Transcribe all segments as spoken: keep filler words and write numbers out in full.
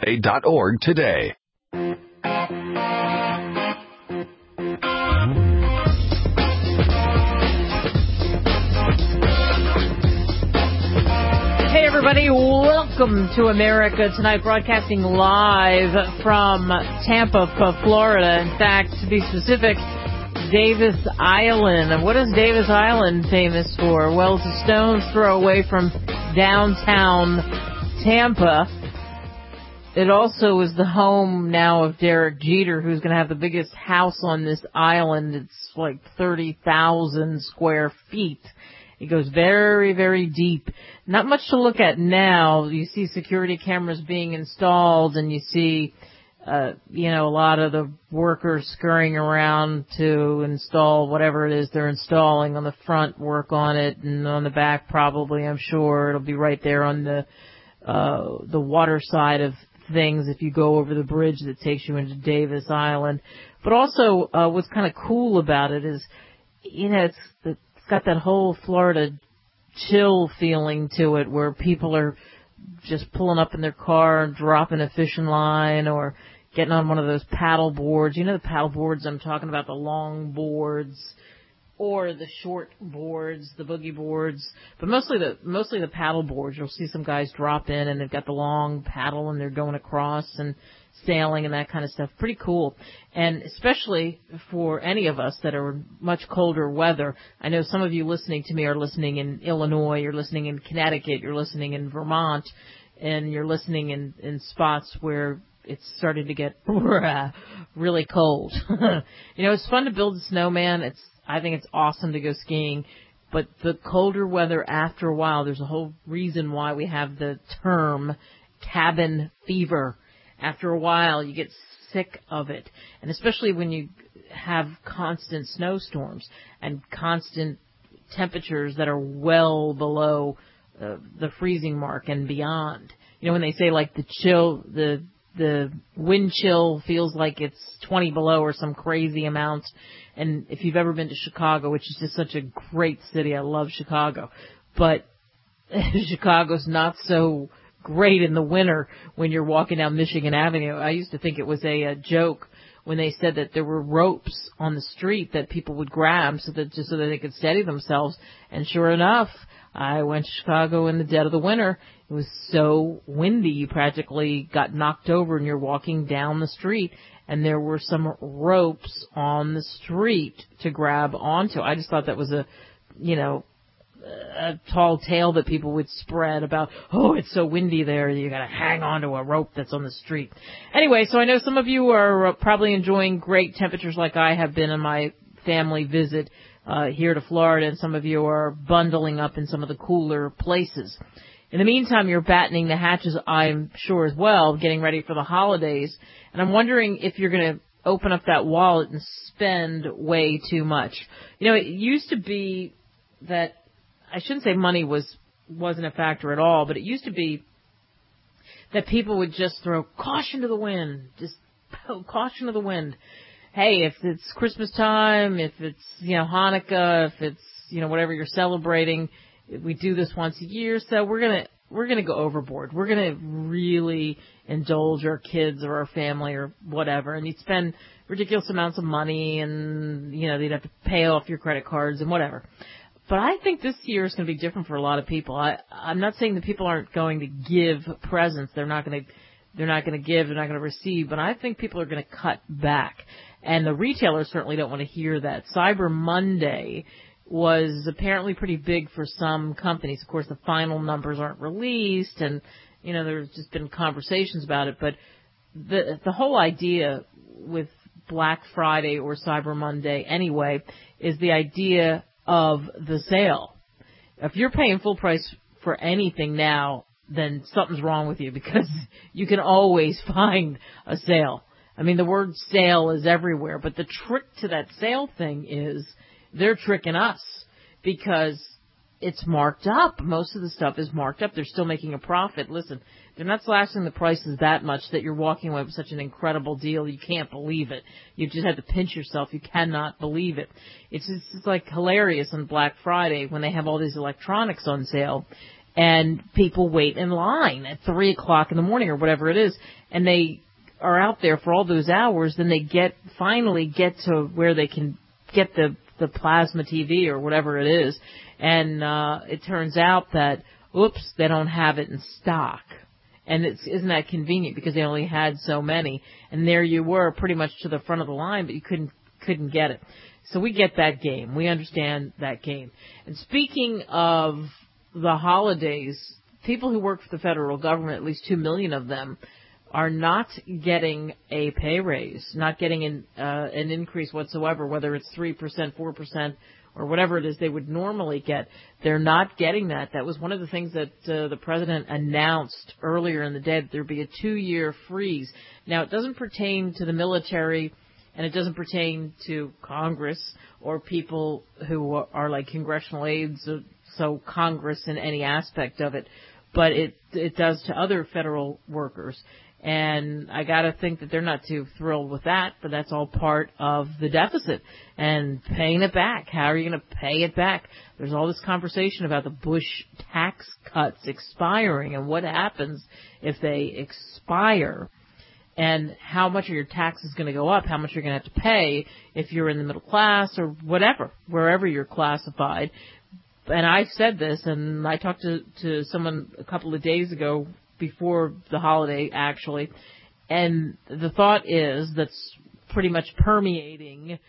A dot org today. Hey everybody, welcome to America Tonight, broadcasting live from Tampa, Florida. In fact, to be specific, Davis Island. And what is Davis Island famous for? Well, it's a stone's throw away from downtown Tampa. It also is the home now of Derek Jeter, who's going to have the biggest house on this island. It's like thirty thousand square feet. It goes very, very deep. Not much to look at now. You see security cameras being installed, and you see, uh, you know, a lot of the workers scurrying around to install whatever it is they're installing. On the front, work on it, and on the back, probably, I'm sure, it'll be right there on the uh the water side of things if you go over the bridge that takes you into Davis Island. But also, uh what's kind of cool about it is, you know, it's the got that whole Florida chill feeling to it, where people are just pulling up in their car and dropping a fishing line or getting on one of those paddle boards. You know the paddle boards I'm talking about, the long boards or the short boards, the boogie boards, but mostly the mostly the paddle boards. You'll see some guys drop in and they've got the long paddle and they're going across and sailing and that kind of stuff. Pretty cool. And especially for any of us that are much colder weather. I know some of you listening to me are listening in Illinois, you're listening in Connecticut, you're listening in Vermont, and you're listening in, in spots where it's starting to get really cold. You know, it's fun to build a snowman. It's I think it's awesome to go skiing. But the colder weather after a while, there's a whole reason why we have the term cabin fever. After a while, you get sick of it. And especially when you have constant snowstorms and constant temperatures that are well below uh, the freezing mark and beyond. You know, when they say like the chill, the the wind chill feels like it's twenty below or some crazy amount. And if you've ever been to Chicago, which is just such a great city, I love Chicago, but Chicago's not so great in the winter when you're walking down Michigan Avenue. I used to think it was a, a joke when they said that there were ropes on the street that people would grab so that just so that they could steady themselves. And sure enough, I went to Chicago in the dead of the winter. It was so windy, you practically got knocked over and you're walking down the street, and there were some ropes on the street to grab onto. I just thought that was a, you know, a tall tale that people would spread about, oh, it's so windy there, you got to hang on to a rope that's on the street. Anyway, so I know some of you are probably enjoying great temperatures like I have been in my family visit uh, here to Florida, and some of you are bundling up in some of the cooler places. In the meantime, you're battening the hatches, I'm sure, as well, getting ready for the holidays. And I'm wondering if you're going to open up that wallet and spend way too much. You know, it used to be that, I shouldn't say money was, wasn't a factor at all, but it used to be that people would just throw caution to the wind, just caution to the wind. Hey, if it's Christmas time, if it's, you know, Hanukkah, if it's, you know, whatever you're celebrating, we do this once a year, so we're gonna we're gonna go overboard. We're gonna really indulge our kids or our family or whatever, and you'd spend ridiculous amounts of money, and you know you'd have to pay off your credit cards and whatever. But I think this year is going to be different for a lot of people. I I'm not saying that people aren't going to give presents. They're not going to they're not going to give. They're not going to receive. But I think people are going to cut back, and the retailers certainly don't want to hear that. Cyber Monday was apparently pretty big for some companies. Of course, the final numbers aren't released, and, you know, there's just been conversations about it. But the the whole idea with Black Friday or Cyber Monday anyway is the idea of the sale. If you're paying full price for anything now, then something's wrong with you, because you can always find a sale. I mean, the word sale is everywhere, but the trick to that sale thing is they're tricking us because it's marked up. Most of the stuff is marked up. They're still making a profit. Listen, they're not slashing the prices that much that you're walking away with such an incredible deal. You can't believe it. You just have to pinch yourself. You cannot believe it. It's just it's like hilarious on Black Friday when they have all these electronics on sale. and people wait in line at three o'clock in the morning or whatever it is, and they are out there for all those hours. Then they get finally get to where they can get the the plasma T V or whatever it is, and uh, it turns out that oops, they don't have it in stock. And it's, isn't that convenient because they only had so many, and there you were, pretty much to the front of the line, but you couldn't couldn't get it. So we get that game. We understand that game. And speaking of the holidays, people who work for the federal government, at least two million of them, are not getting a pay raise, not getting an, uh, an increase whatsoever, whether it's three percent, four percent, or whatever it is they would normally get. They're not getting that. That was one of the things that uh, the president announced earlier in the day, that there would be a two-year freeze. Now, it doesn't pertain to the military, and it doesn't pertain to Congress or people who are, are like congressional aides, so Congress in any aspect of it, but it it does to other federal workers. And I got to think that they're not too thrilled with that, but that's all part of the deficit and paying it back. How are you going to pay it back? There's all this conversation about the Bush tax cuts expiring and what happens if they expire, and how much are your taxes going to go up, how much you're going to have to pay if you're in the middle class or whatever, wherever you're classified. And I've said this, and I talked to, to someone a couple of days ago before the holiday, actually, and the thought is that's pretty much permeating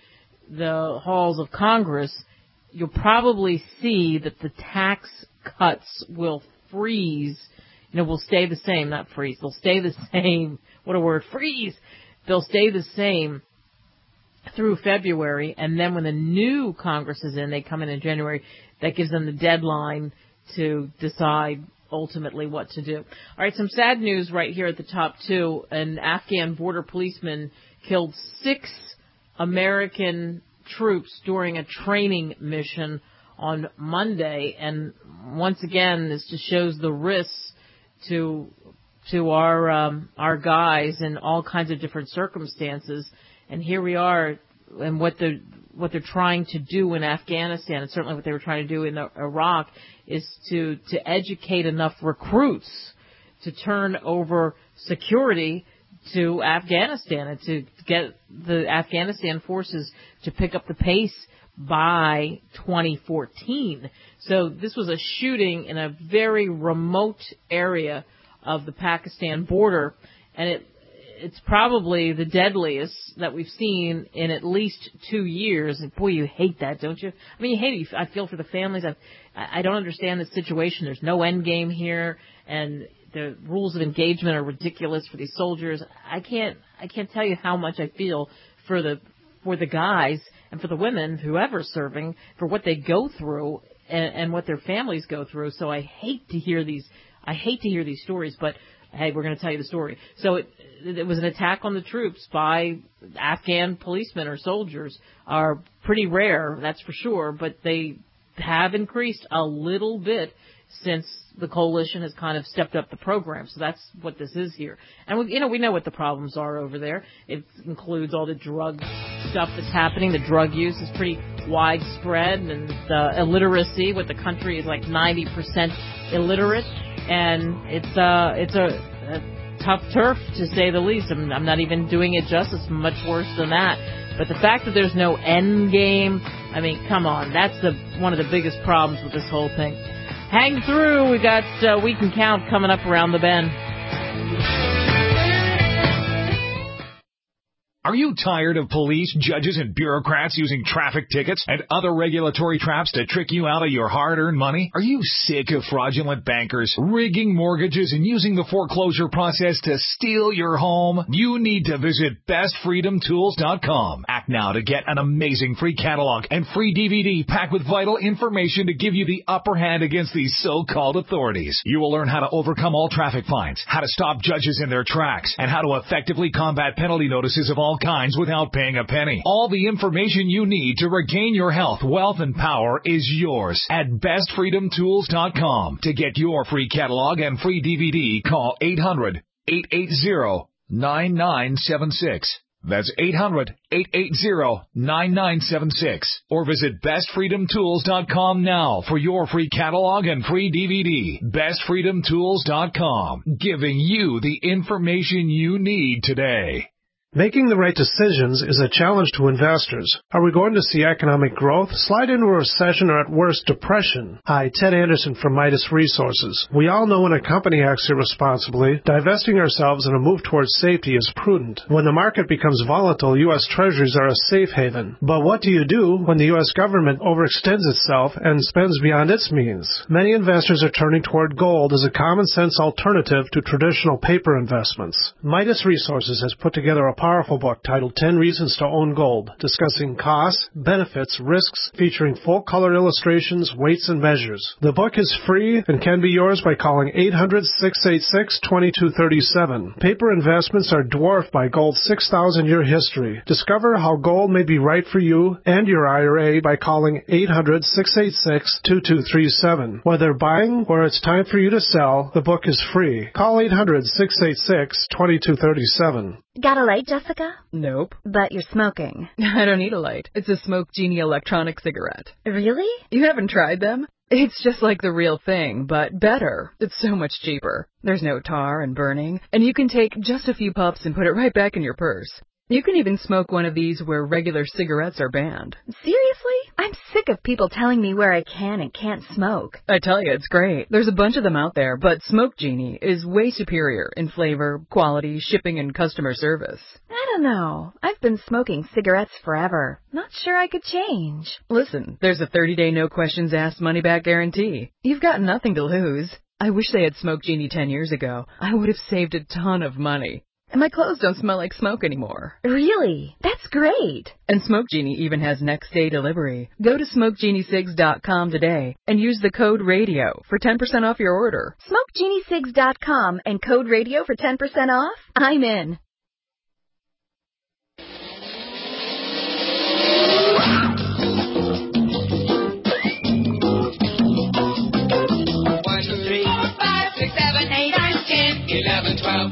the halls of Congress. You'll probably see that the tax cuts will freeze, you know, will stay the same, not freeze, they'll stay the same, what a word, freeze, they'll stay the same through February, and then when the new Congress is in, they come in in January, that gives them the deadline to decide ultimately what to do. All right, some sad news right here at the top, too. An Afghan border policeman killed six American troops during a training mission on Monday. And once again, this just shows the risks to to our um, our guys in all kinds of different circumstances. And here we are, and what they're, what they're trying to do in Afghanistan, and certainly what they were trying to do in Iraq, is to, to educate enough recruits to turn over security to Afghanistan and to get the Afghanistan forces to pick up the pace by twenty fourteen. So this was a shooting in a very remote area of the Pakistan border, and it it's probably the deadliest that we've seen in at least two years. And boy, you hate that, don't you? I mean, you hate it. I feel for the families. I, I don't understand the situation. There's no end game here, and the rules of engagement are ridiculous for these soldiers. I can't, I can't tell you how much I feel for the, for the guys and for the women, whoever's serving, for what they go through and, and what their families go through. So I hate to hear these, I hate to hear these stories, but hey, we're going to tell you the story. So it, it was an attack on the troops by Afghan policemen or soldiers. Are pretty rare, that's for sure, but they have increased a little bit since the coalition has kind of stepped up the program. So that's what this is here. And, we, you know, we know what the problems are over there. It includes all the drug stuff that's happening. The drug use is pretty widespread, and the illiteracy, what the country is like ninety percent illiterate. And it's uh it's a, a tough turf, to say the least. I'm, I'm not even doing it justice. Much worse than that. But the fact that there's no end game, I mean, come on, that's the one of the biggest problems with this whole thing. Hang through. We got uh, We Can Count coming up around the bend. Are you tired of police, judges, and bureaucrats using traffic tickets and other regulatory traps to trick you out of your hard-earned money? Are you sick of fraudulent bankers rigging mortgages and using the foreclosure process to steal your home? You need to visit best freedom tools dot com. Act now to get an amazing free catalog and free D V D packed with vital information to give you the upper hand against these so-called authorities. You will learn how to overcome all traffic fines, how to stop judges in their tracks, and how to effectively combat penalty notices of all kinds without paying a penny. All the information you need to regain your health, wealth, and power is yours at best freedom tools dot com. To get your free catalog and free D V D, call eight hundred, eight eight zero, nine nine seven six. That's eight hundred, eight eight zero, nine nine seven six. Or visit best freedom tools dot com now for your free catalog and free D V D. best freedom tools dot com, giving you the information you need today. Making the right decisions is a challenge to investors. Are we going to see economic growth, slide into a recession, or at worst, depression? Hi, Ted Anderson from Midas Resources. We all know when a company acts irresponsibly, divesting ourselves in a move towards safety is prudent. When the market becomes volatile, U S Treasuries are a safe haven. But what do you do when the U S government overextends itself and spends beyond its means? Many investors are turning toward gold as a common-sense alternative to traditional paper investments. Midas Resources has put together a powerful book titled ten Reasons to Own Gold, discussing costs, benefits, risks, featuring full-color illustrations, weights, and measures. The book is free and can be yours by calling eight hundred, six eight six, two two three seven. Paper investments are dwarfed by gold's six thousand year history. Discover how gold may be right for you and your I R A by calling eight hundred, six eight six, two two three seven. Whether buying or it's time for you to sell, the book is free. Call eight hundred, six eight six, two two three seven. Got a light, Jessica? Nope. But you're smoking. I don't need a light. It's a Smoke Genie electronic cigarette. Really? You haven't tried them? It's just like the real thing, but better. It's so much cheaper. There's no tar and burning, and you can take just a few puffs and put it right back in your purse. You can even smoke one of these where regular cigarettes are banned. Seriously? I'm sick of people telling me where I can and can't smoke. I tell you, it's great. There's a bunch of them out there, but Smoke Genie is way superior in flavor, quality, shipping, and customer service. I don't know. I've been smoking cigarettes forever. Not sure I could change. Listen, there's a thirty-day no-questions-asked money-back guarantee. You've got nothing to lose. I wish they had Smoke Genie ten years ago. I would have saved a ton of money. And my clothes don't smell like smoke anymore. Really? That's great. And Smoke Genie even has next-day delivery. Go to smoke genie cigs dot com today and use the code RADIO for ten percent off your order. smoke genie cigs dot com and code RADIO for ten percent off? I'm in. One, two, three, four, five, six, seven, eight, nine, ten, eleven, twelve.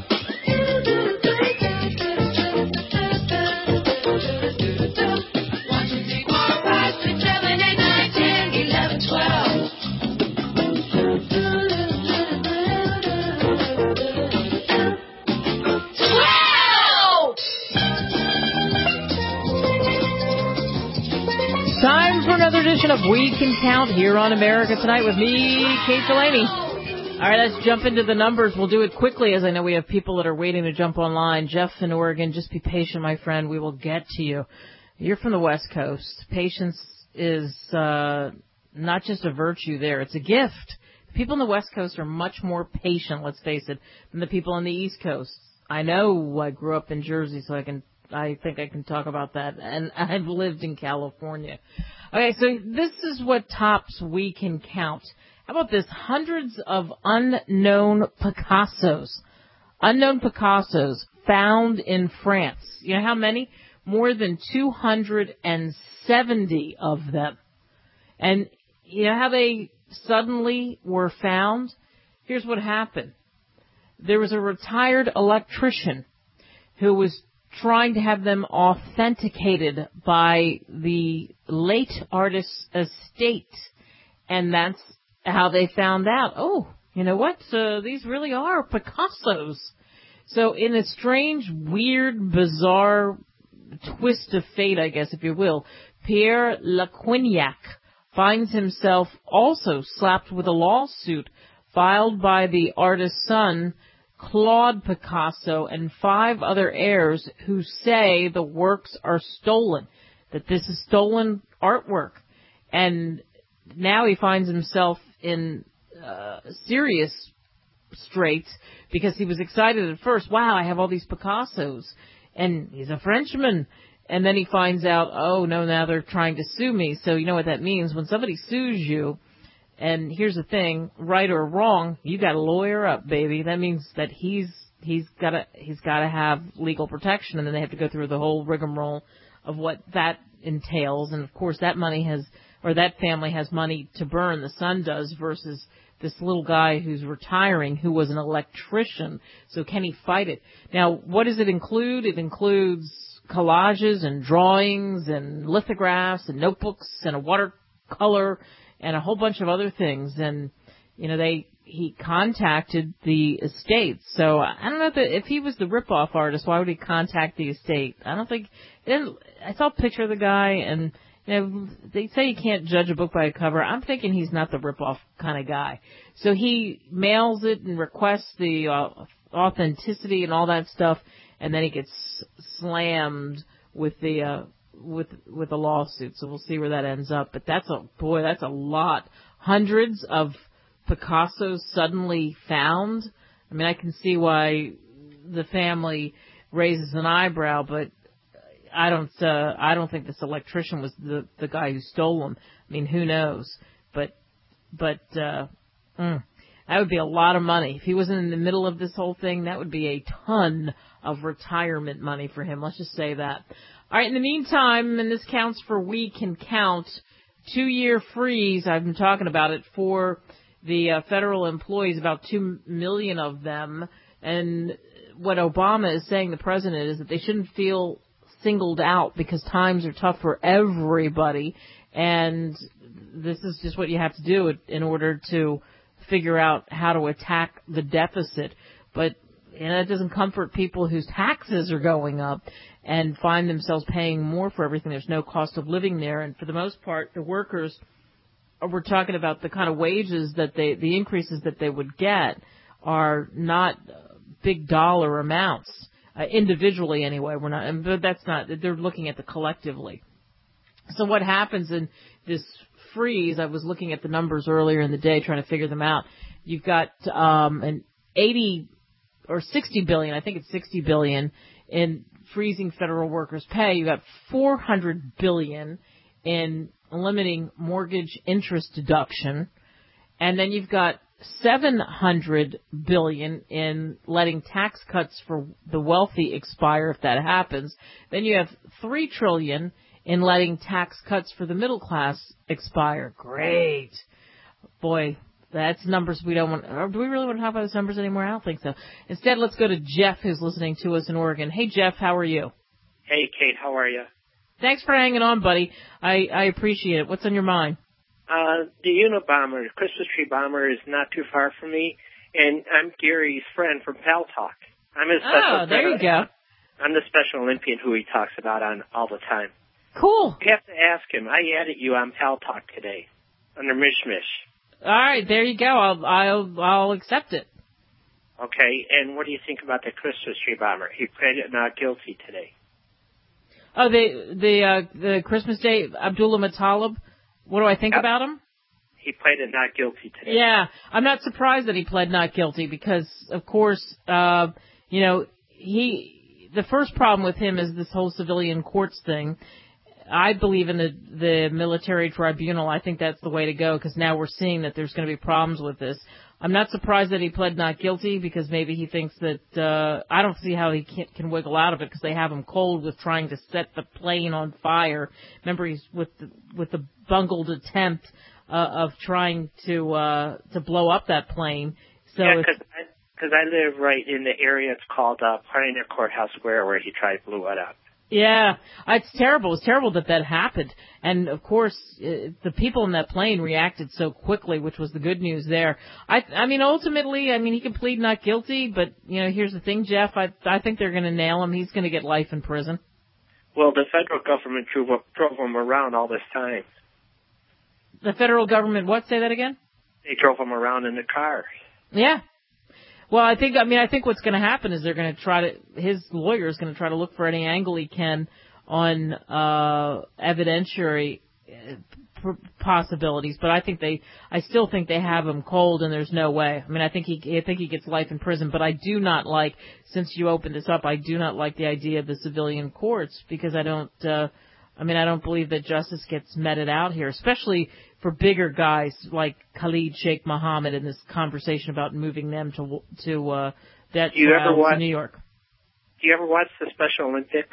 Time for another edition of We Can Count here on America Tonight with me, Kate Delaney. All right, let's jump into the numbers. We'll do it quickly as I know we have people that are waiting to jump online. Jeff in Oregon, just be patient, my friend. We will get to you. You're from the West Coast. Patience is uh, not just a virtue there. It's a gift. People in the West Coast are much more patient, let's face it, than the people on the East Coast. I know I grew up in Jersey, so I can I think I can talk about that. And I've lived in California. Okay, so this is what tops We Can Count. How about this? Hundreds of unknown Picassos. Unknown Picassos found in France. You know how many? More than two hundred seventy of them. And you know how they suddenly were found? Here's what happened. There was a retired electrician who was trying to have them authenticated by the late artist's estate. And that's how they found out, oh, you know what, uh, these really are Picassos. So in a strange, weird, bizarre twist of fate, I guess, if you will, Pierre Laquignac finds himself also slapped with a lawsuit filed by the artist's son, Claude Picasso, and five other heirs who say the works are stolen, that this is stolen artwork. And now he finds himself in uh, serious straits because he was excited at first. Wow, I have all these Picassos. And he's a Frenchman. And then he finds out, oh, no, now they're trying to sue me. So you know what that means. When somebody sues you, and here's the thing, right or wrong, you got to lawyer up, baby. That means that he's he's got to he's got to have legal protection, and then they have to go through the whole rigmarole of what that entails. And of course, that money has, or that family has money to burn. The son does, versus this little guy who's retiring, who was an electrician. So can he fight it? Now, what does it include? It includes collages and drawings and lithographs and notebooks and a watercolor and a whole bunch of other things. And, you know, they he contacted the estate. So I don't know if, it, if he was the ripoff artist, why would he contact the estate? I don't think, I saw a picture of the guy, and, you know, they say you can't judge a book by a cover. I'm thinking he's not the ripoff kind of guy. So he mails it and requests the uh, authenticity and all that stuff, and then he gets slammed with the uh, with with the lawsuit. So we'll see where that ends up. But that's a boy, that's a lot. Hundreds of Picassos suddenly found. I mean, I can see why the family raises an eyebrow, but I don't. Uh, I don't think this electrician was the the guy who stole them. I mean, who knows? But but uh, mm, that would be a lot of money if he wasn't in the middle of this whole thing. That would be a ton of retirement money for him. Let's just say that. All right. In the meantime, and this counts for we can count, two-year freeze. I've been talking about it for the uh, federal employees, about two million of them. And what Obama is saying, the president, is that they shouldn't feel singled out because times are tough for everybody. And this is just what you have to do in order to figure out how to attack the deficit. But and that doesn't comfort people whose taxes are going up and find themselves paying more for everything. There's no cost of living there. And for the most part, the workers, we're talking about the kind of wages that they, the increases that they would get are not big dollar amounts, uh, individually anyway. We're not, but that's not, they're looking at the collectively. So what happens in this freeze, I was looking at the numbers earlier in the day trying to figure them out. You've got um, an eighty or sixty billion, I think it's sixty billion in freezing federal workers' pay. You've got four hundred billion in limiting mortgage interest deduction, and then you've got seven hundred billion in letting tax cuts for the wealthy expire if that happens. Then you have three trillion in letting tax cuts for the middle class expire. Great. Boy, that's numbers we don't want. Or do we really want to talk about those numbers anymore? I don't think so. Instead, let's go to Jeff, who's listening to us in Oregon. Hey, Jeff, how are you? Hey, Kate, how are you? Thanks for hanging on, buddy. I, I appreciate it. What's on your mind? Uh, the Unabomber, the Christmas tree bomber, is not too far from me, and I'm Gary's friend from Pal Talk. I'm his special Oh, there you go. I'm the Special Olympian who he talks about on all the time. Cool. You have to ask him. I added you on Pal Talk today under Mishmish. All right, there you go. I'll I'll I'll accept it. Okay, and what do you think about the Christmas tree bomber? He pleaded not guilty today. Oh, the the uh, the Christmas Day Abdullah Muttalib. What do I think yep. about him? He pleaded not guilty today. Yeah, I'm not surprised that he pled not guilty because, of course, uh, you know, he. The first problem with him is this whole civilian courts thing. I believe in the the military tribunal. I think that's the way to go because now we're seeing that there's going to be problems with this. I'm not surprised that he pled not guilty because maybe he thinks that uh, I don't see how he can, can wiggle out of it because they have him cold with trying to set the plane on fire. Remember, he's with the, with the bungled attempt uh, of trying to uh, to blow up that plane. So yeah, because I, 'cause I live right in the area. It's called uh, Pioneer Courthouse Square where he tried to blow it up. Yeah, it's terrible. It's terrible that that happened. And, of course, uh, the people in that plane reacted so quickly, which was the good news there. I I mean, ultimately, I mean, he can plead not guilty, but, you know, here's the thing, Jeff. I I think they're going to nail him. He's going to get life in prison. Well, the federal government drove, drove him around all this time. The federal government, what? Say that again? They drove him around in the car. Yeah. Well, I think, I mean, I think what's going to happen is they're going to try to, his lawyer is going to try to look for any angle he can on uh, evidentiary possibilities. But I think they, I still think they have him cold, and there's no way. I mean, I think he, I think he gets life in prison. But I do not like, since you opened this up, I do not like the idea of the civilian courts because I don't. Uh, I mean, I don't believe that justice gets meted out here, especially for bigger guys like Khalid Sheikh Mohammed in this conversation about moving them to to uh, that trial to New York. Do you ever watch the Special Olympics?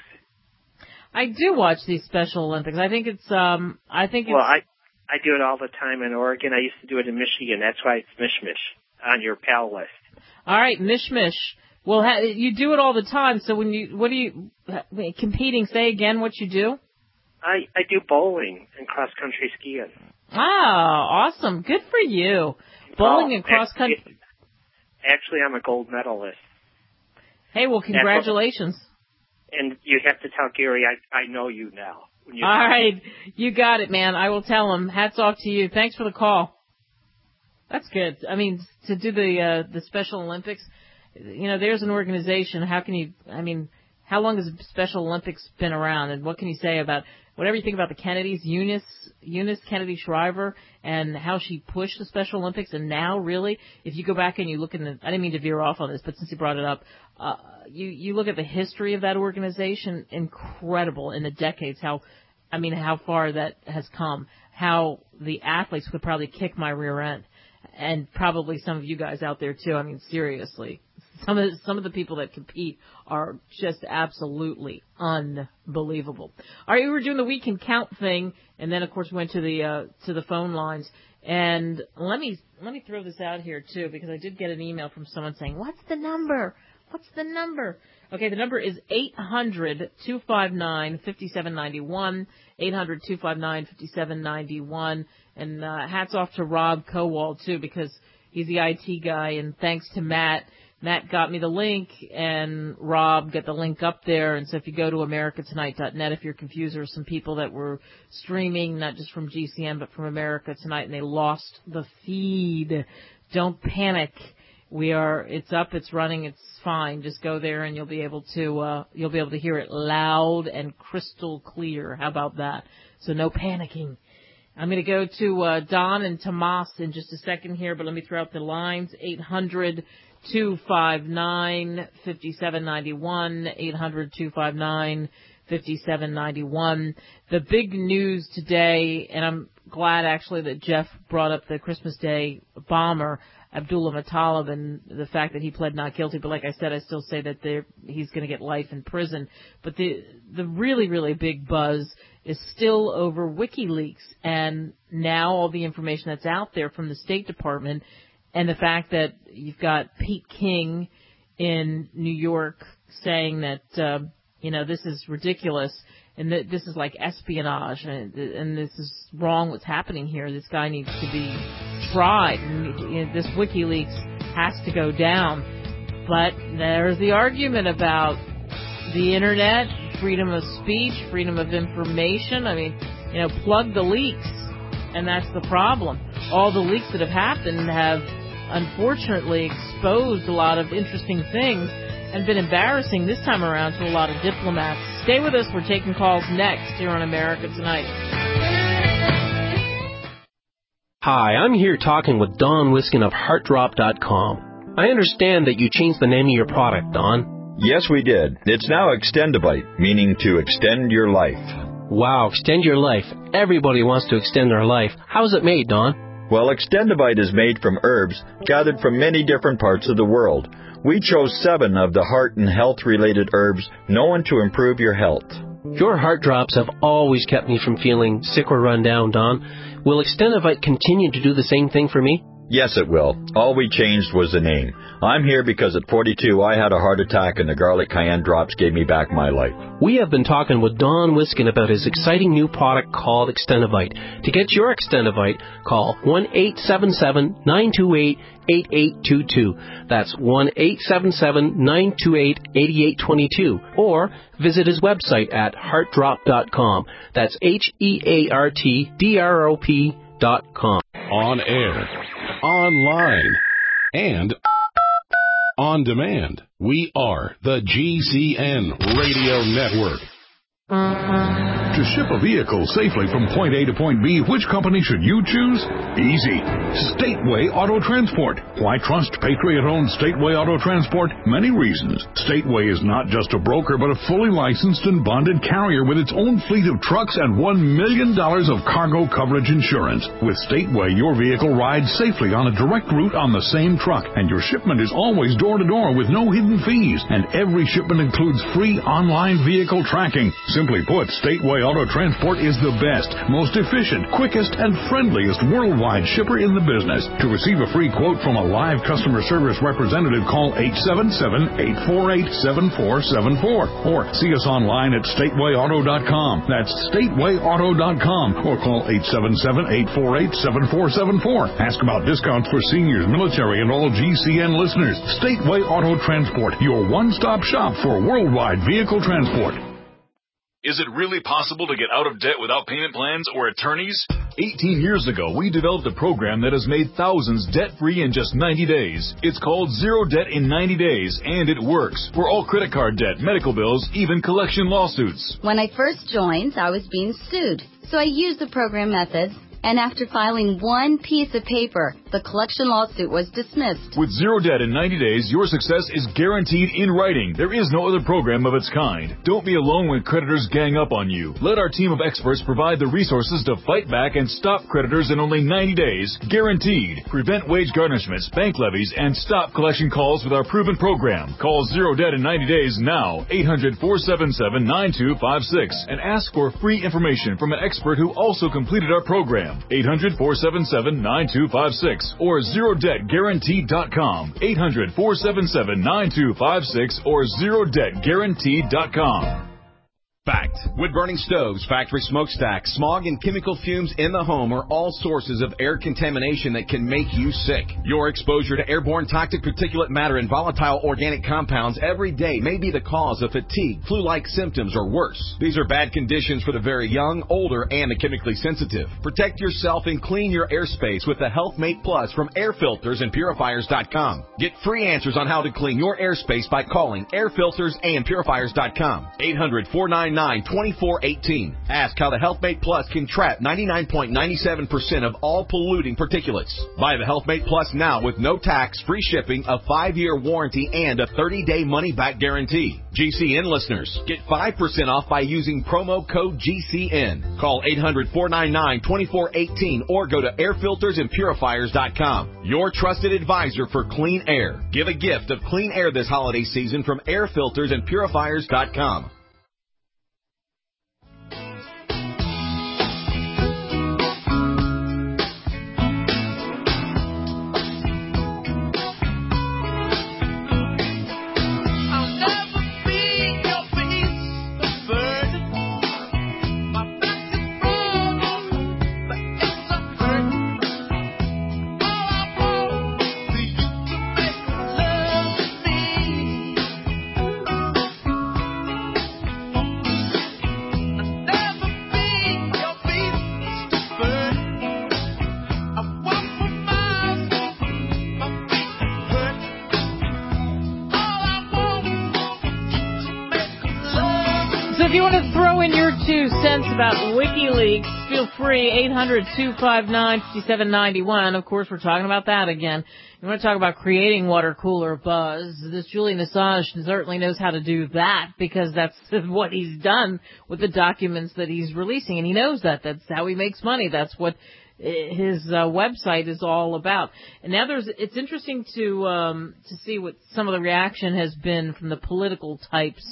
I do watch these Special Olympics. I think it's um I think it's well I I do it all the time in Oregon. I used to do it in Michigan. That's why it's Mishmish on your pal list. All right, Mishmish Well, ha- you do it all the time. So when you, what do you, competing, say again what you do? I, I do bowling and cross-country skiing. Ah, awesome. Good for you. Bowling oh, and cross-country. Actually, actually, I'm a gold medalist. Hey, well, congratulations. And you have to tell Gary I, I know you now. When you all right. You got it, man. I will tell him. Hats off to you. Thanks for the call. That's good. I mean, to do the uh, the Special Olympics, you know, there's an organization. How can you, I mean, how long has the Special Olympics been around? And what can you say about, whatever you think about the Kennedys, Eunice, Eunice Kennedy Shriver, and how she pushed the Special Olympics. And now, really, if you go back and you look in the, I didn't mean to veer off on this, but since you brought it up, uh, you, you look at the history of that organization, incredible in the decades, how, I mean, how far that has come, how the athletes could probably kick my rear end. And probably some of you guys out there too. I mean, seriously, some of some of the people that compete are just absolutely unbelievable. All right, we were doing the week and count thing, and then of course we went to the uh, to the phone lines. And let me let me throw this out here too, because I did get an email from someone saying, "What's the number? What's the number?" Okay, the number is eight hundred, two five nine, five seven nine one, eight hundred, two five nine, five seven nine one. And uh, hats off to Rob Kowal, too, because he's the I T guy. And thanks to Matt. Matt got me the link, and Rob got the link up there. And so if you go to america tonight dot net, if you're confused, there were some people that were streaming, not just from G C N, but from America Tonight, and they lost the feed. Don't panic. We are, it's up, it's running, it's fine. Just go there and you'll be able to, uh, you'll be able to hear it loud and crystal clear. How about that? So no panicking. I'm going to go to, uh, Don and Tomas in just a second here, but let me throw out the lines. eight hundred, two five nine, five seven nine one, eight hundred, two five nine, five seven nine one. The big news today, and I'm glad actually that Jeff brought up the Christmas Day bomber, Abdullah Muttalib, and the fact that he pled not guilty. But like I said, I still say that he's going to get life in prison. But the the really, really big buzz is still over WikiLeaks, and now all the information that's out there from the State Department, and the fact that you've got Pete King in New York saying that, uh, you know, this is ridiculous, and that this is like espionage, and, and this is wrong what's happening here. This guy needs to be tried, and you know, this WikiLeaks has to go down. But there's the argument about the Internet, freedom of speech, freedom of information. I mean, you know, plug the leaks, and that's the problem. All the leaks that have happened have unfortunately exposed a lot of interesting things and been embarrassing this time around to a lot of diplomats. Stay with us. We're taking calls next here on America Tonight. Hi, I'm here talking with Don Wiskin of heart drop dot com. I understand that you changed the name of your product, Don. Yes, we did. It's now Extendivite, meaning to extend your life. Wow, extend your life. Everybody wants to extend their life. How is it made, Don? Well, Extendivite is made from herbs gathered from many different parts of the world. We chose seven of the heart and health-related herbs known to improve your health. Your heart drops have always kept me from feeling sick or run down, Don. Will Extendivite continue to do the same thing for me? Yes, it will. All we changed was the name. I'm here because at forty-two I had a heart attack and the garlic cayenne drops gave me back my life. We have been talking with Don Wiskin about his exciting new product called Extendivite. To get your Extendivite, call one eight seven seven, nine two eight, eight eight two two. That's one eight seven seven, nine two eight, eight eight two two. Or visit his website at heart drop dot com. That's H E A R T D R O P dot com. On air, online, and on demand. We are the G C N Radio Network. To ship a vehicle safely from point A to point B, which company should you choose? Easy. Stateway Auto Transport. Why trust Patriot-owned Stateway Auto Transport? Many reasons. Stateway is not just a broker, but a fully licensed and bonded carrier with its own fleet of trucks and one million dollars of cargo coverage insurance. With Stateway, your vehicle rides safely on a direct route on the same truck, and your shipment is always door-to-door with no hidden fees. And every shipment includes free online vehicle tracking. Simply put, Stateway Auto Transport is the best, most efficient, quickest, and friendliest worldwide shipper in the business. To receive a free quote from a live customer service representative, call eight seven seven, eight four eight, seven four seven four or see us online at stateway auto dot com. That's stateway auto dot com or call eight seven seven, eight four eight, seven four seven four. Ask about discounts for seniors, military, and all G C N listeners. Stateway Auto Transport, your one-stop shop for worldwide vehicle transport. Is it really possible to get out of debt without payment plans or attorneys? eighteen years ago, we developed a program that has made thousands debt-free in just ninety days. It's called Zero Debt in ninety days, and it works for all credit card debt, medical bills, even collection lawsuits. When I first joined, I was being sued, so I used the program methods. And after filing one piece of paper, the collection lawsuit was dismissed. With Zero Debt in ninety days, your success is guaranteed in writing. There is no other program of its kind. Don't be alone when creditors gang up on you. Let our team of experts provide the resources to fight back and stop creditors in only ninety days. Guaranteed. Prevent wage garnishments, bank levies, and stop collection calls with our proven program. Call Zero Debt in ninety days now. eight hundred, four seven seven, nine two five six. And ask for free information from an expert who also completed our program. eight hundred, four seven seven, nine two five six or zero debt guaranteed dot com. eight hundred, four seven seven, nine two five six or zero debt guaranteed dot com. Fact. Wood-burning stoves, factory smokestacks, smog and chemical fumes in the home are all sources of air contamination that can make you sick. Your exposure to airborne toxic particulate matter and volatile organic compounds every day may be the cause of fatigue, flu-like symptoms, or worse. These are bad conditions for the very young, older, and the chemically sensitive. Protect yourself and clean your airspace with the HealthMate Plus from air filters and purifiers dot com. Get free answers on how to clean your airspace by calling air filters and purifiers dot com. eight hundred, four nine nine, two four one eight. Ask how the HealthMate Plus can trap ninety-nine point nine seven percent of all polluting particulates. Buy the HealthMate Plus now with no tax, free shipping, a five-year warranty, and a thirty-day money-back guarantee. G C N listeners, get five percent off by using promo code G C N. Call eight hundred, four nine nine, two four one eight or go to air filters and purifiers dot com. Your trusted advisor for clean air. Give a gift of clean air this holiday season from air filters and purifiers dot com. If you want to throw in your two cents about WikiLeaks, feel free, eight hundred, two five nine, five seven nine one. Of course, we're talking about that again. You want to talk about creating water cooler buzz. This Julian Assange certainly knows how to do that because that's what he's done with the documents that he's releasing. And he knows that. That's how he makes money. That's what his uh, website is all about. And now there's, it's interesting to, um, to see what some of the reaction has been from the political types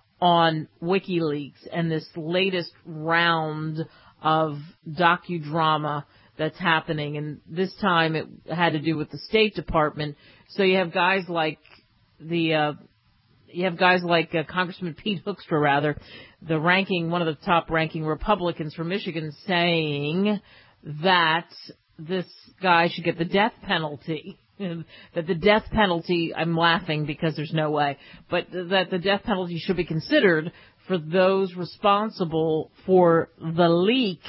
on WikiLeaks and this latest round of docudrama that's happening. And this time it had to do with the State Department. So you have guys like the, uh, you have guys like uh, Congressman Pete Hoekstra, rather, the ranking, one of the top ranking Republicans from Michigan, saying that this guy should get the death penalty. That the death penalty, I'm laughing because there's no way, but that the death penalty should be considered for those responsible for the leak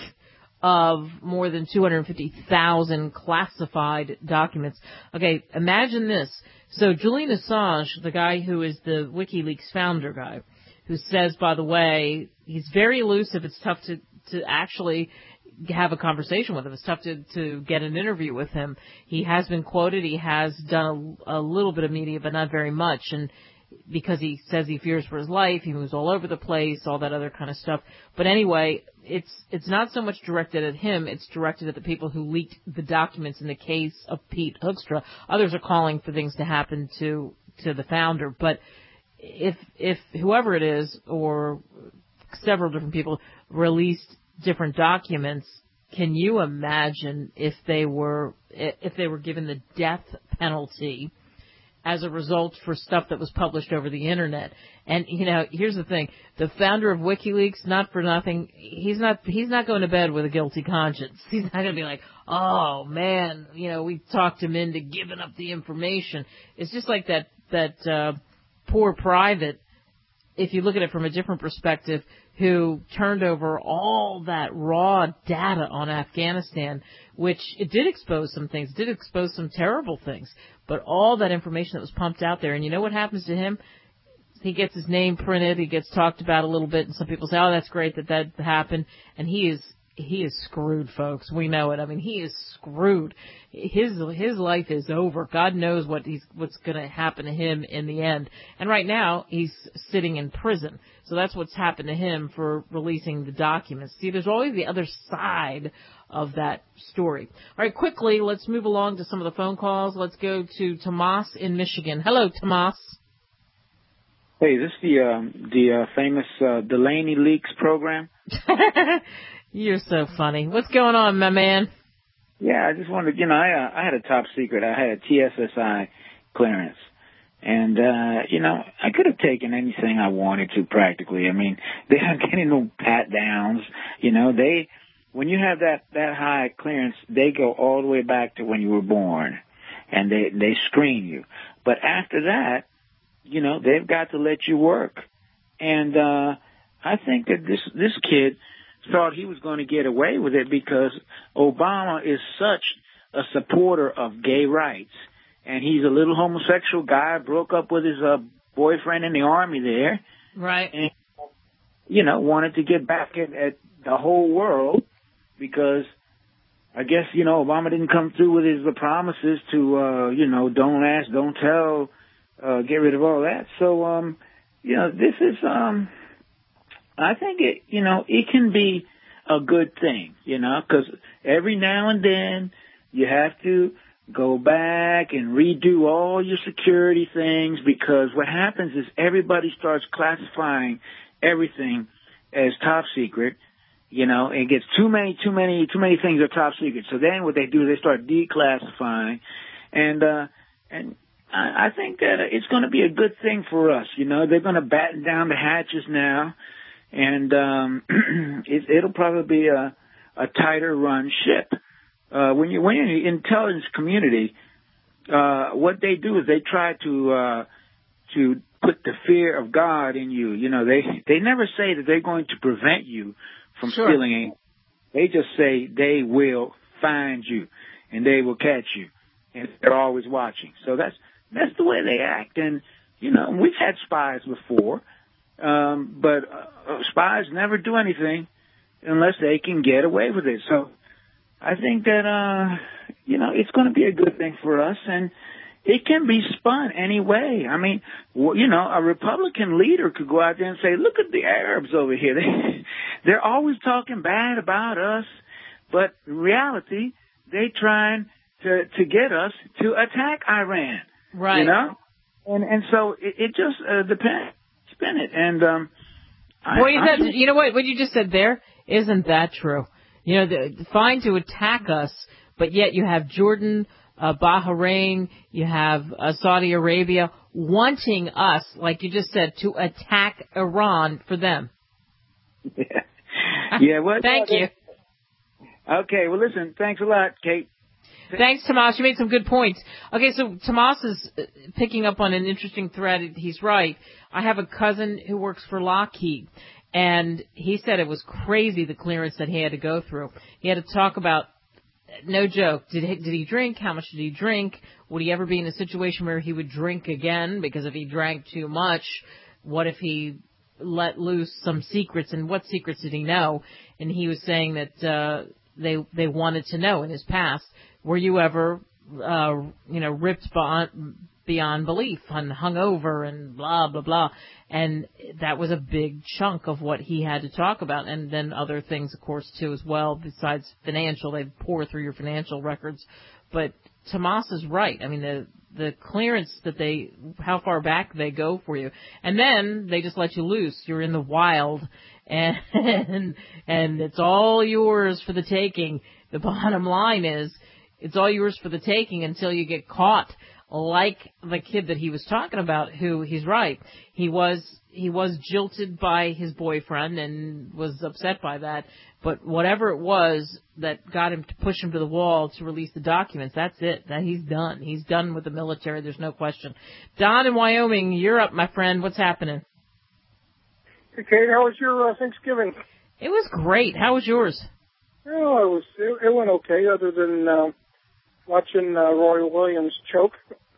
of more than two hundred fifty thousand classified documents. Okay, imagine this. So Julian Assange, the guy who is the WikiLeaks founder guy, who says, by the way, he's very elusive. It's tough to, to actually have a conversation with him. It's tough to, to get an interview with him. He has been quoted. He has done a, a little bit of media, but not very much. And because he says he fears for his life, he moves all over the place, all that other kind of stuff. But anyway, it's, it's not so much directed at him. It's directed at the people who leaked the documents in the case of Pete Hoekstra. Others are calling for things to happen to, to the founder. But if, if whoever it is, or several different people released different documents. Can you imagine if they were if they were given the death penalty as a result for stuff that was published over the internet? And, you know, here's the thing. The founder of WikiLeaks, not for nothing, he's not he's not going to bed with a guilty conscience. He's not going to be like, oh, man, you know, we talked him into giving up the information. It's just like that, that uh, poor private, if you look at it from a different perspective, who turned over all that raw data on Afghanistan, which it did expose some things, did expose some terrible things, but all that information that was pumped out there, and you know what happens to him? He gets his name printed, he gets talked about a little bit, and some people say, oh, that's great that that happened, and he is he is screwed, folks. We know it. I mean, he is screwed. His his life is over. God knows what he's what's going to happen to him in the end. And right now, he's sitting in prison. So that's what's happened to him for releasing the documents. See, there's always the other side of that story. All right, quickly, let's move along to some of the phone calls. Let's go to Tomas in Michigan. Hello, Tomas. Hey, is this the um, the uh, famous uh, Delaney Leaks program? You're so funny. What's going on, my man? Yeah, I just wanted, you know, I uh, I had a top secret. I had a T S S I clearance, and uh, you know, I could have taken anything I wanted to practically. I mean, they aren't getting no pat downs. You know, they when you have that that high clearance, they go all the way back to when you were born, and they they screen you. But after that, you know, they've got to let you work. And uh, I think that this this kid thought he was going to get away with it because Obama is such a supporter of gay rights. And he's a little homosexual guy, broke up with his uh, boyfriend in the Army there. Right. And, you know, wanted to get back at, at the whole world because I guess, you know, Obama didn't come through with his promises to, uh, you know, don't ask, don't tell, Uh, get rid of all that. So, um, you know, this is, um, I think it, you know, it can be a good thing, you know, because every now and then you have to go back and redo all your security things because what happens is everybody starts classifying everything as top secret, you know, it gets too many, too many, too many things are top secret. So then what they do is they start declassifying and, uh, and, I think that it's going to be a good thing for us. You know, they're going to batten down the hatches now, and um, it, it'll probably be a, a tighter run ship. Uh, when you when you're in the intelligence community, uh, what they do is they try to uh, to put the fear of God in you. You know, they they never say that they're going to prevent you from sure. stealing anything. They just say they will find you and they will catch you, and they're always watching. So that's That's the way they act. And, you know, we've had spies before, um, but uh, spies never do anything unless they can get away with it. So I think that, uh, you know, it's going to be a good thing for us. And it can be spun any way. I mean, you know, a Republican leader could go out there and say, look at the Arabs over here. They, they're always talking bad about us. But in reality, they're trying to, to get us to attack Iran. Right. You know? And and so it, it just uh, depends. Spin it. And, um, Boy, I, that, just, you know what? What you just said there, isn't that true? You know, the, fine to attack us, but yet you have Jordan, uh, Bahrain, you have uh, Saudi Arabia wanting us, like you just said, to attack Iran for them. Yeah. Yeah. Well, Thank you. Okay. Well, listen, thanks a lot, Kate. Thanks, Tomas. You made some good points. Okay, so Tomas is picking up on an interesting thread. He's right. I have a cousin who works for Lockheed, and he said it was crazy, the clearance that he had to go through. He had to talk about, no joke, did he, did he drink? How much did he drink? Would he ever be in a situation where he would drink again? Because if he drank too much, what if he let loose some secrets? And what secrets did he know? And he was saying that uh, they they wanted to know in his past. Were you ever, uh, you know, ripped beyond, beyond belief and hung over and blah, blah, blah. And that was a big chunk of what he had to talk about. And then other things, of course, too, as well, besides financial. They pour through your financial records. But Tomas is right. I mean, the, the clearance that they, how far back they go for you. And then they just let you loose. You're in the wild, and and it's all yours for the taking. The bottom line is, it's all yours for the taking until you get caught. Like the kid that he was talking about, who, he's right, he was he was jilted by his boyfriend and was upset by that. But whatever it was that got him to push him to the wall to release the documents, that's it. That he's done. He's done with the military. There's no question. Don in Wyoming, you're up, my friend. What's happening? Hey, Kate, how was your uh, Thanksgiving? It was great. How was yours? Well, it was. It, it went okay, other than uh, watching uh, Roy Williams choke.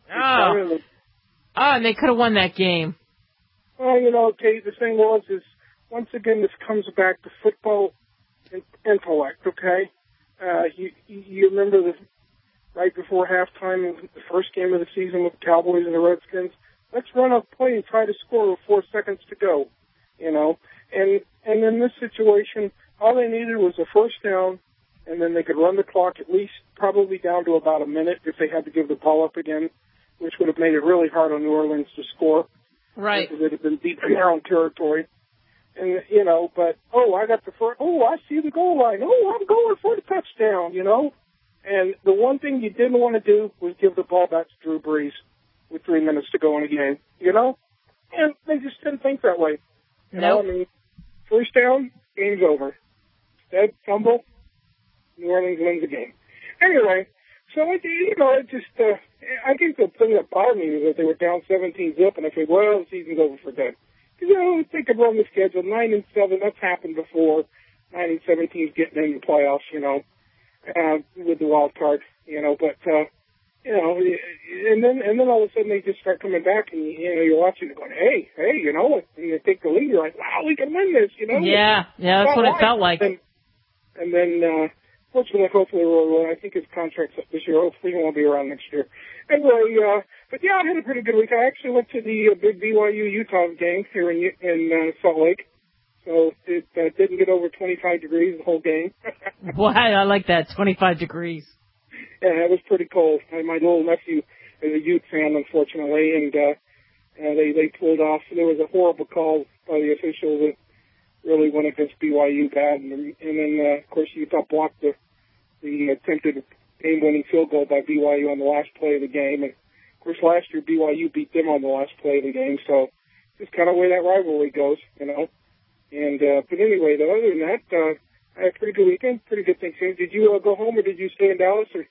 Oh. oh, and they could have won that game. Well, you know, Kate, the thing was, is once again, this comes back to football and intellect, okay? Uh, you, you remember the, right before halftime, the first game of the season with the Cowboys and the Redskins? Let's run a play and try to score with four seconds to go, you know? And, and in this situation, all they needed was a first down, and then they could run the clock at least probably down to about a minute if they had to give the ball up again, which would have made it really hard on New Orleans to score. Right. Because it had been deep in their own territory. And, you know, but, oh, I got the first, oh, I see the goal line. Oh, I'm going for the touchdown, you know. And the one thing you didn't want to do was give the ball back to Drew Brees with three minutes to go in the game, you know. And they just didn't think that way. You nope. know, I mean, first down, game's over. Dead, fumble, New Orleans wins the game. Anyway, so, it, you know, it just, uh, I think the thing that bothered me was that they were down seventeen zip, and I said, well, the season's over for them. You know, they could run the schedule, nine and seven, that's happened before. nine and seventeen's getting in the playoffs, you know, uh, with the wild card, you know, but, uh, you know, and then, and then all of a sudden they just start coming back, and, you know, you're watching it going, hey, hey, you know, and you take the lead, you're like, wow, we can win this, you know? Yeah, yeah, that's what it felt like. And, and then, uh, fortunately, hopefully, we'll, I think his contract's up this year. Hopefully, he won't be around next year. Anyway, uh, but yeah, I had a pretty good week. I actually went to the uh, big B Y U-Utah game here in in uh, Salt Lake. So it uh, didn't get over twenty-five degrees the whole game. Wow, I like that, twenty-five degrees. Yeah, it was pretty cold. My, my little nephew is a Ute fan, unfortunately, and uh, uh, they, they pulled off. There was a horrible call by the officials that really went against B Y U bad. And, and then, uh, of course, Utah blocked the the attempted game-winning field goal by B Y U on the last play of the game. And, of course, last year B Y U beat them on the last play of the game. So just kind of the way that rivalry goes, you know. And uh, but anyway, though, other than that, uh, I had a pretty good weekend, pretty good Thanksgiving. Did you uh, go home or did you stay in Dallas? Or?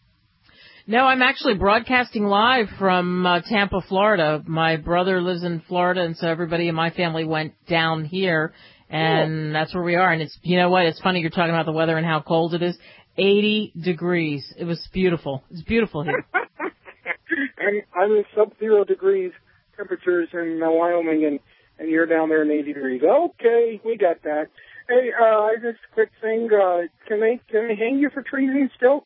No, I'm actually broadcasting live from uh, Tampa, Florida. My brother lives in Florida, and so everybody in my family went down here, and oh. that's where we are. And it's, you know what? It's funny you're talking about the weather and how cold it is. eighty degrees. It was beautiful. It's beautiful here. I'm, I'm in sub-zero degrees temperatures in uh, Wyoming, and, and you're down there in eighty degrees. Okay, we got that. Hey, uh, just a quick thing. Uh, can they can they hang you for treason still?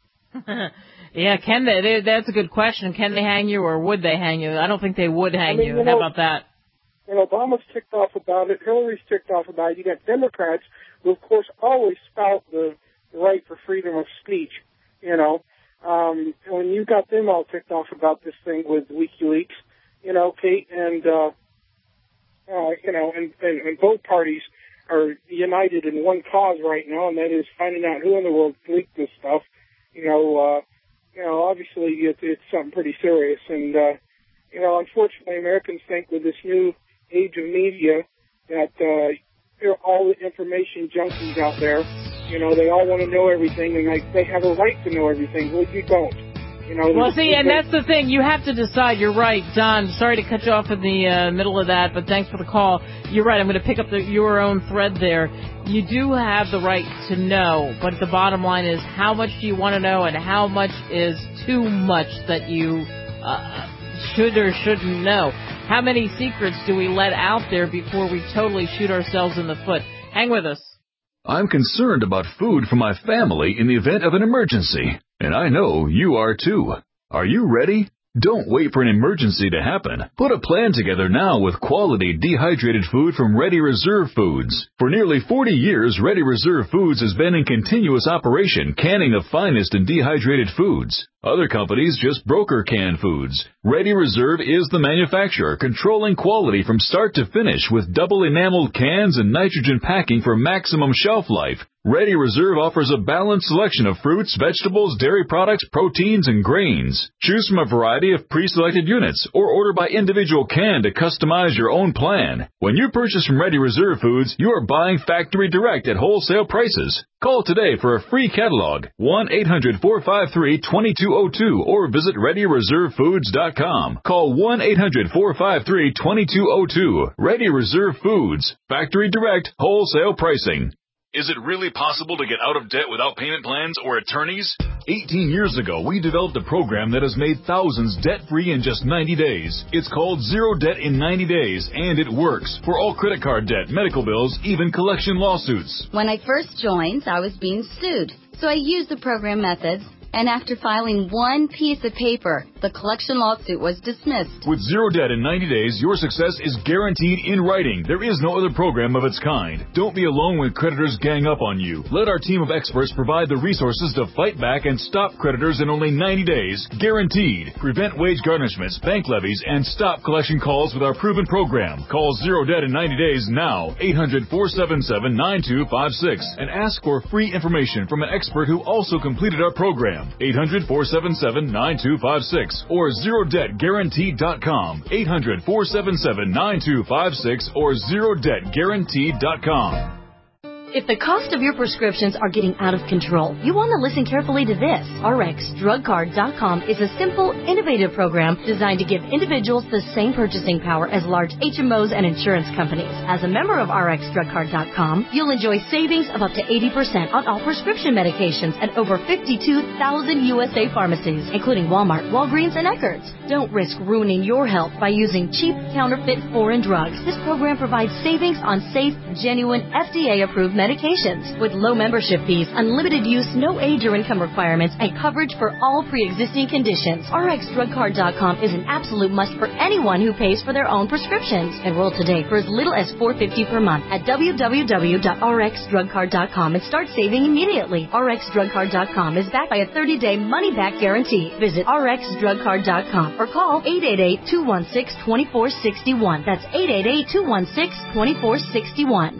Yeah, can they, they? That's a good question. Can they hang you, or would they hang you? I don't think they would hang I mean, you. you know, How about that? And Obama's ticked off about it. Hillary's ticked off about it. You got Democrats who, of course, always spout the right for freedom of speech, you know. Um, when you got them all ticked off about this thing with WikiLeaks, you know, Kate, and, uh, uh, you know, and, and, and both parties are united in one cause right now, and that is finding out who in the world leaked this stuff. You know, uh, you know, obviously it's, it's something pretty serious, and, uh, you know, unfortunately Americans think with this new age of media that, uh, all the information junkies out there, you know, they all want to know everything, and like, they have a right to know everything. Well, you don't. You know, well, see, and that's the thing. You have to decide. You're right, Don. Sorry to cut you off in the uh, middle of that, but thanks for the call. You're right. I'm going to pick up the, your own thread there. You do have the right to know, but the bottom line is how much do you want to know and how much is too much that you uh, should or shouldn't know. How many secrets do we let out there before we totally shoot ourselves in the foot? Hang with us. I'm concerned about food for my family in the event of an emergency, and I know you are too. Are you ready? Don't wait for an emergency to happen. Put a plan together now with quality dehydrated food from Ready Reserve Foods. For nearly forty years, Ready Reserve Foods has been in continuous operation, canning the finest in dehydrated foods. Other companies just broker canned foods. Ready Reserve is the manufacturer, controlling quality from start to finish with double enameled cans and nitrogen packing for maximum shelf life. Ready Reserve offers a balanced selection of fruits, vegetables, dairy products, proteins, and grains. Choose from a variety of pre-selected units or order by individual can to customize your own plan. When you purchase from Ready Reserve Foods, you are buying factory direct at wholesale prices. Call today for a free catalog, one eight hundred four five three two two zero two, or visit ready reserve foods dot com. Call one eight hundred four five three two two zero two. Ready Reserve Foods. Factory direct, wholesale pricing. Is it really possible to get out of debt without payment plans or attorneys? eighteen years ago, we developed a program that has made thousands debt-free in just ninety days. It's called Zero Debt in ninety days, and it works for all credit card debt, medical bills, even collection lawsuits. When I first joined, I was being sued, so I used the program methods. And after filing one piece of paper, the collection lawsuit was dismissed. With Zero Debt in ninety days, your success is guaranteed in writing. There is no other program of its kind. Don't be alone when creditors gang up on you. Let our team of experts provide the resources to fight back and stop creditors in only ninety days, guaranteed. Prevent wage garnishments, bank levies, and stop collection calls with our proven program. Call Zero Debt in ninety days now, eight hundred four seven seven nine two five six, and ask for free information from an expert who also completed our program. eight hundred four seven seven nine two five six or zero debt guaranteed dot com. eight hundred four seven seven nine two five six or zero debt guaranteed dot com. If the cost of your prescriptions are getting out of control, you want to listen carefully to this. R X drug card dot com is a simple, innovative program designed to give individuals the same purchasing power as large H M Os and insurance companies. As a member of R X drug card dot com, you'll enjoy savings of up to eighty percent on all prescription medications at over fifty-two thousand U S A pharmacies, including Walmart, Walgreens, and Eckerd's. Don't risk ruining your health by using cheap, counterfeit foreign drugs. This program provides savings on safe, genuine, F D A-approved medications with low membership fees, unlimited use, no age or income requirements, and coverage for all pre-existing conditions. R X drug card dot com is an absolute must for anyone who pays for their own prescriptions. Enroll today for as little as four dollars and fifty cents per month at w w w dot r x drug card dot com and start saving immediately. R X drug card dot com is backed by a thirty-day money-back guarantee. Visit R X drug card dot com or call eight eight eight, two one six, two four six one. That's eight eight eight, two one six, two four six one.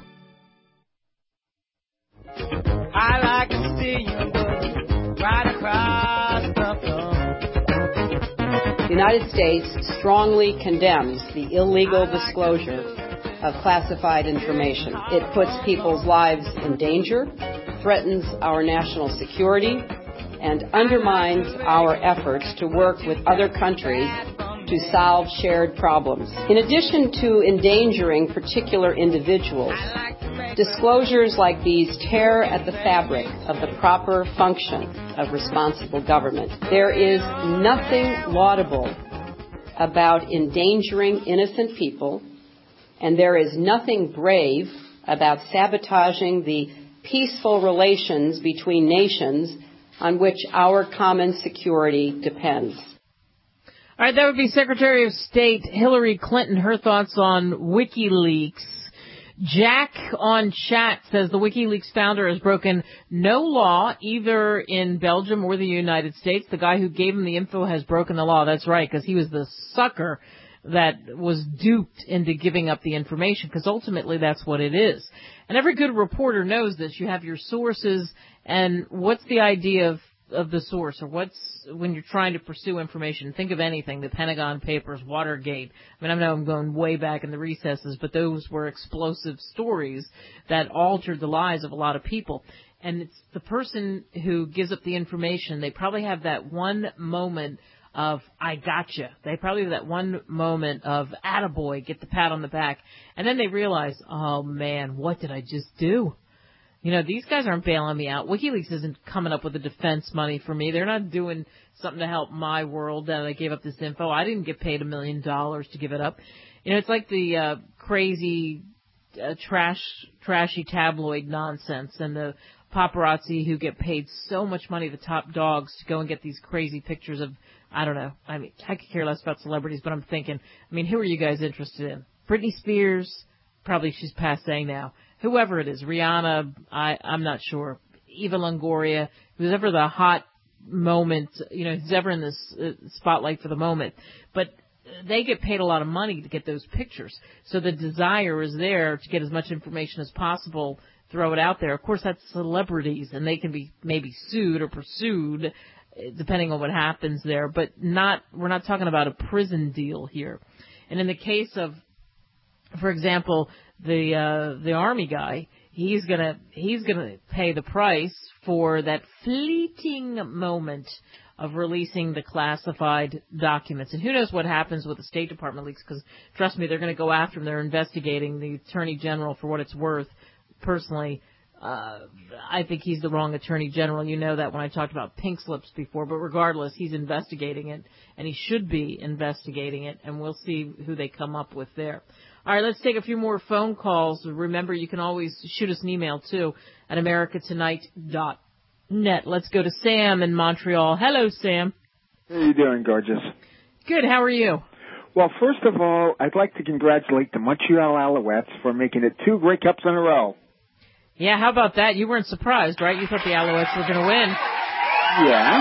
I like to see you look right across the floor. The United States strongly condemns the illegal disclosure of classified information. It puts people's lives in danger, threatens our national security, and undermines our efforts to work with other countries to solve shared problems. In addition to endangering particular individuals, disclosures like these tear at the fabric of the proper function of responsible government. There is nothing laudable about endangering innocent people, and there is nothing brave about sabotaging the peaceful relations between nations on which our common security depends. All right, that would be Secretary of State Hillary Clinton, her thoughts on WikiLeaks. Jack on chat says the WikiLeaks founder has broken no law either in Belgium or the United States. The guy who gave him the info has broken the law. That's right, because he was the sucker that was duped into giving up the information, because ultimately that's what it is. And every good reporter knows this. You have your sources, and what's the idea of of the source, or what's when you're trying to pursue information? Think of anything, the Pentagon Papers, Watergate. I mean, I know I'm going way back in the recesses, but those were explosive stories that altered the lives of a lot of people. And it's the person who gives up the information. They probably have that one moment of, I gotcha. They probably have that one moment of, attaboy, get the pat on the back. And then they realize, oh man, what did I just do? You know, these guys aren't bailing me out. WikiLeaks isn't coming up with the defense money for me. They're not doing something to help my world that I gave up this info. I didn't get paid a million dollars to give it up. You know, it's like the uh, crazy, uh, trash, trashy tabloid nonsense and the paparazzi who get paid so much money, the top dogs, to go and get these crazy pictures of, I don't know, I mean, I could care less about celebrities, but I'm thinking, I mean, who are you guys interested in? Britney Spears, probably she's passé now. Whoever it is, Rihanna, I, I'm not sure. Eva Longoria, who's ever the hot moment, you know, who's ever in this uh, spotlight for the moment. But they get paid a lot of money to get those pictures. So the desire is there to get as much information as possible, throw it out there. Of course, that's celebrities, and they can be maybe sued or pursued, depending on what happens there. But not, we're not talking about a prison deal here. And in the case of, for example, the uh, the Army guy, he's gonna he's gonna pay the price for that fleeting moment of releasing the classified documents. And who knows what happens with the State Department leaks, because trust me, they're going to go after him. They're investigating the Attorney General for what it's worth. Personally, uh, I think he's the wrong Attorney General. You know that when I talked about pink slips before. But regardless, he's investigating it, and he should be investigating it, and we'll see who they come up with there. All right, let's take a few more phone calls. Remember, you can always shoot us an email, too, at america tonight dot net. Let's go to Sam in Montreal. Hello, Sam. How are you doing, gorgeous? Good. How are you? Well, first of all, I'd like to congratulate the Montreal Alouettes for making it two Grey Cups in a row. Yeah, how about that? You weren't surprised, right? You thought the Alouettes were going to win. Yeah.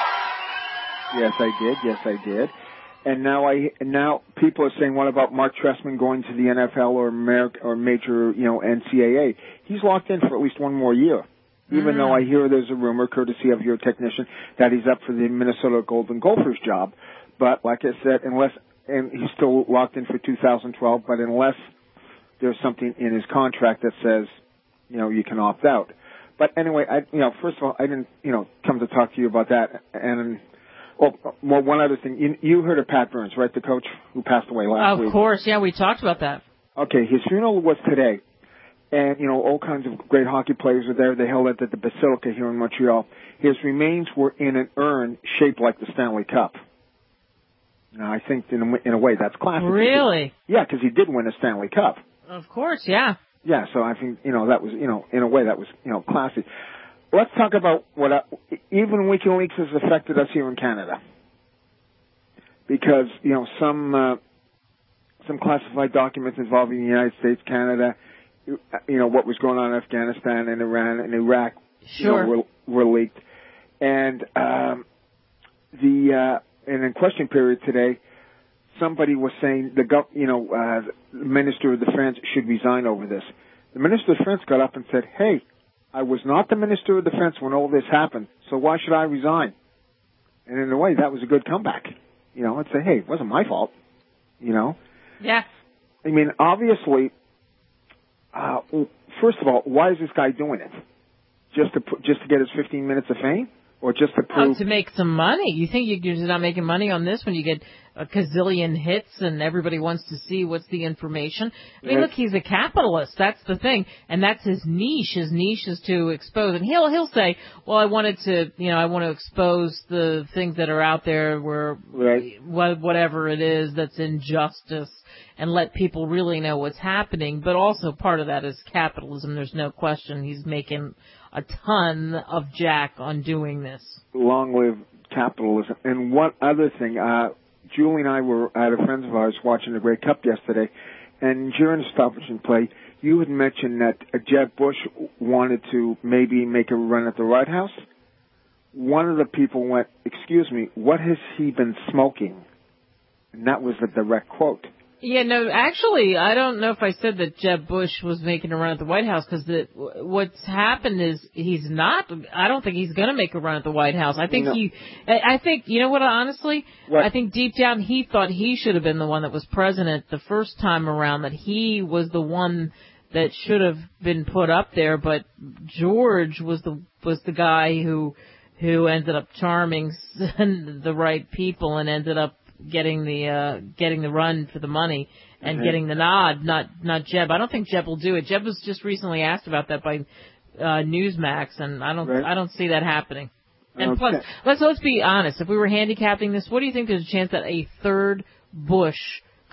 Yes, I did. Yes, I did. And now I now people are saying, what about Mark Trestman going to the N F L or America, or major, you know, N C double A? He's locked in for at least one more year. Even mm. though I hear there's a rumor, courtesy of your technician, that he's up for the Minnesota Golden Gophers job. But like I said, unless and he's still locked in for two thousand twelve, but unless there's something in his contract that says, you know, you can opt out. But anyway, I, you know, first of all, I didn't, you know, come to talk to you about that. And well, well one other thing, you, you heard of Pat Burns, right? The coach who passed away last of week. Of course, yeah, we talked about that. Okay, his funeral was today. And, you know, all kinds of great hockey players were there. They held it at the Basilica here in Montreal. His remains were in an urn shaped like the Stanley Cup. Now, I think in a, in a way that's classic. Really? Yeah, because he did win a Stanley Cup. Of course, yeah. Yeah, so I think, you know, that was, you know, in a way that was, you know, classic. Let's talk about what, uh, even WikiLeaks has affected us here in Canada. Because, you know, some, uh, some classified documents involving the United States, Canada, you know, what was going on in Afghanistan and Iran and Iraq, sure. you know, were, were leaked. And, um, the, uh, and in question period today, somebody was saying the, gov- you know, uh, the Minister of Defense should resign over this. The Minister of Defense got up and said, hey, I was not the Minister of Defense when all this happened, so why should I resign? And in a way, that was a good comeback. You know, I'd say, hey, it wasn't my fault, you know? Yeah. I mean, obviously, uh, first of all, why is this guy doing it? Just to put, just to get his fifteen minutes of fame? Or just to prove... Oh, to make some money. You think you're not making money on this when you get a gazillion hits and everybody wants to see what's the information? I mean, yes. Look, he's a capitalist. That's the thing. And that's his niche. His niche is to expose. And he'll he'll say, well, I wanted to, you know, I want to expose the things that are out there where right. whatever it is that's injustice and let people really know what's happening. But also part of that is capitalism. There's no question. He's making a ton of jack on doing this. Long live capitalism. And one other thing, uh, Julie and I were at a friend's of ours watching the Grey Cup yesterday, and during the stoppage and play, you had mentioned that uh, Jeb Bush wanted to maybe make a run at the White House. One of the people went, excuse me, what has he been smoking? And that was the direct quote. Yeah, no, actually, I don't know if I said that Jeb Bush was making a run at the White House, because what's happened is he's not, I don't think he's going to make a run at the White House. I think no. he, I think, you know what, honestly, what? I think deep down he thought he should have been the one that was president the first time around, that he was the one that should have been put up there, but George was the, was the guy who, who ended up charming the right people and ended up getting the uh getting the run for the money and mm-hmm. getting the nod, not not Jeb. I don't think Jeb will do it. Jeb was just recently asked about that by uh Newsmax, and I don't right. I don't see that happening. And okay. plus, let's let's be honest. If we were handicapping this, what do you think there's a chance that a third Bush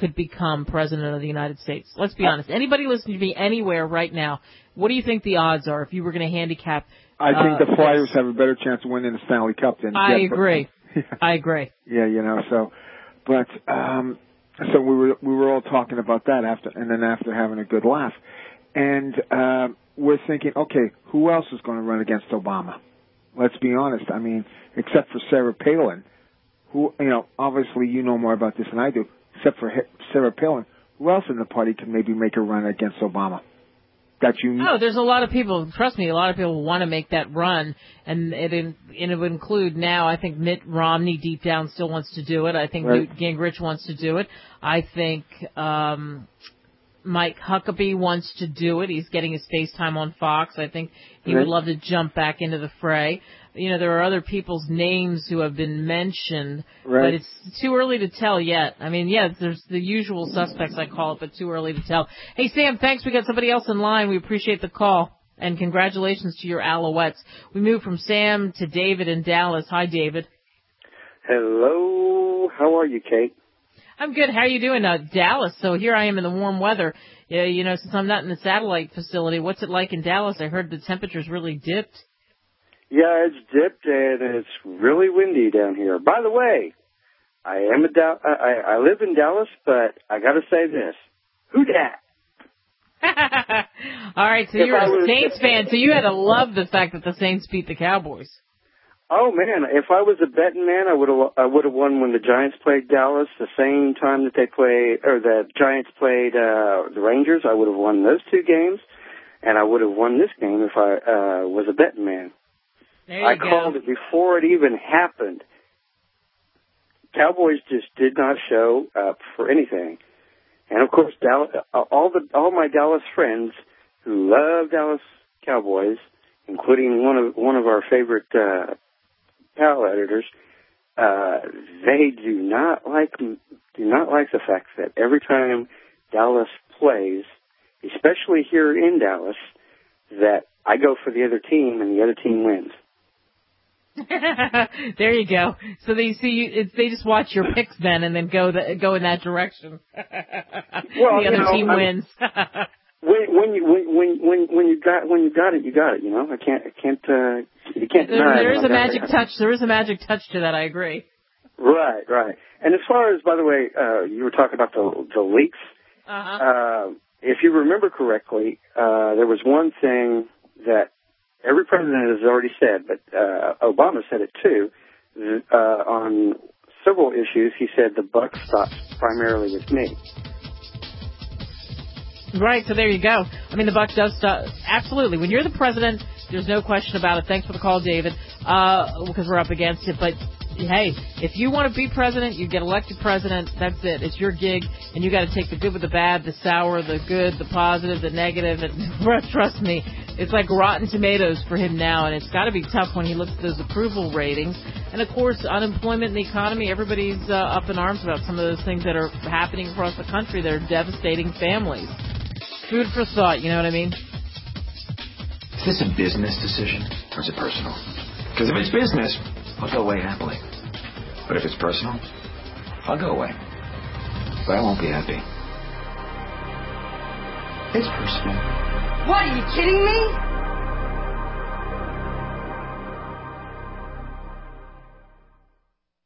could become president of the United States? Let's be honest. Anybody listening to me anywhere right now, what do you think the odds are if you were going to handicap? I think uh, the Flyers have a better chance of winning the Stanley Cup than I Jeff. agree. I agree. Yeah, you know, so, but, um, so we were, we were all talking about that after, and then after having a good laugh. And, uh, we're thinking, okay, who else is going to run against Obama? Let's be honest. I mean, except for Sarah Palin, who, you know, obviously you know more about this than I do, except for Sarah Palin, who else in the party can maybe make a run against Obama? That you Oh, there's a lot of people, trust me, a lot of people want to make that run, and it, and it would include now, I think Mitt Romney deep down still wants to do it. I think right. Newt Gingrich wants to do it. I think um, Mike Huckabee wants to do it. He's getting his face time on Fox. I think he right. would love to jump back into the fray. You know, there are other people's names who have been mentioned, right. but it's too early to tell yet. I mean, yeah, there's the usual suspects, I call it, but too early to tell. Hey, Sam, thanks. We got somebody else in line. We appreciate the call, and congratulations to your Alouettes. We move from Sam to David in Dallas. Hi, David. Hello. How are you, Kate? I'm good. How are you doing? Uh, Dallas. So here I am in the warm weather. Yeah, you know, since I'm not in the satellite facility, what's it like in Dallas? I heard the temperature's really dipped. Yeah, it's dipped and it's really windy down here. By the way, I am a da- I, I live in Dallas, but I got to say this: who dat? All right, so If you're I a was- Saints fan, so you had to love the fact that the Saints beat the Cowboys. Oh man, if I was a betting man, I would have I would have won when the Giants played Dallas the same time that they played, or the Giants played uh, the Rangers. I would have won those two games, and I would have won this game if I uh, was a betting man. There you I go. called it before it even happened. Cowboys just did not show up for anything, and of course, Dallas, all the all my Dallas friends who love Dallas Cowboys, including one of one of our favorite uh, pal editors, uh, they do not like do not like the fact that every time Dallas plays, especially here in Dallas, that I go for the other team and the other team wins. There you go. So they see you, it's, they just watch your picks then, and then go the, go in that direction. Well, the other you know, team I- wins. When, when you when when when when you got when you got it, you got it. You know, I can't I can't uh, you can't There, deny. there it. is a magic touch. There is a magic touch to that. I agree. Right, right. And as far as, by the way, uh, you were talking about the the leaks. Uh-huh. Uh, if you remember correctly, uh, there was one thing that every president has already said, but uh, Obama said it too. Uh, on several issues, he said the buck stops primarily with me. Right, so there you go. I mean, the buck does stop. Absolutely. When you're the president, there's no question about it. Thanks for the call, David, uh, because we're up against it. But, hey, if you want to be president, you get elected president. That's it. It's your gig, and you got to take the good with the bad, the sour, the good, the positive, the negative. And trust me, it's like rotten tomatoes for him now, and it's got to be tough when he looks at those approval ratings. And, of course, unemployment in the economy, everybody's uh, up in arms about some of those things that are happening across the country that are devastating families. Food for thought, you know what I mean? Is this a business decision or is it personal? Because if it's business, I'll go away happily. But if it's personal, I'll go away. But I won't be happy. It's personal. What, are you kidding me?